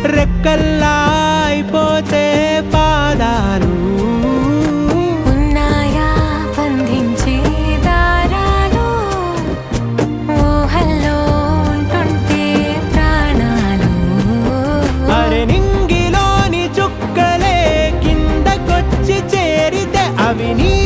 రెక్కల్లా అయిపోతే పాదాలు ఉన్నాయా బంధించే దారాలు ఊహల్లో ఉంటుంటే ప్రాణాలు అరే నింగిలోని చుక్కలే కిందకొచ్చి చేరితే అవి నీ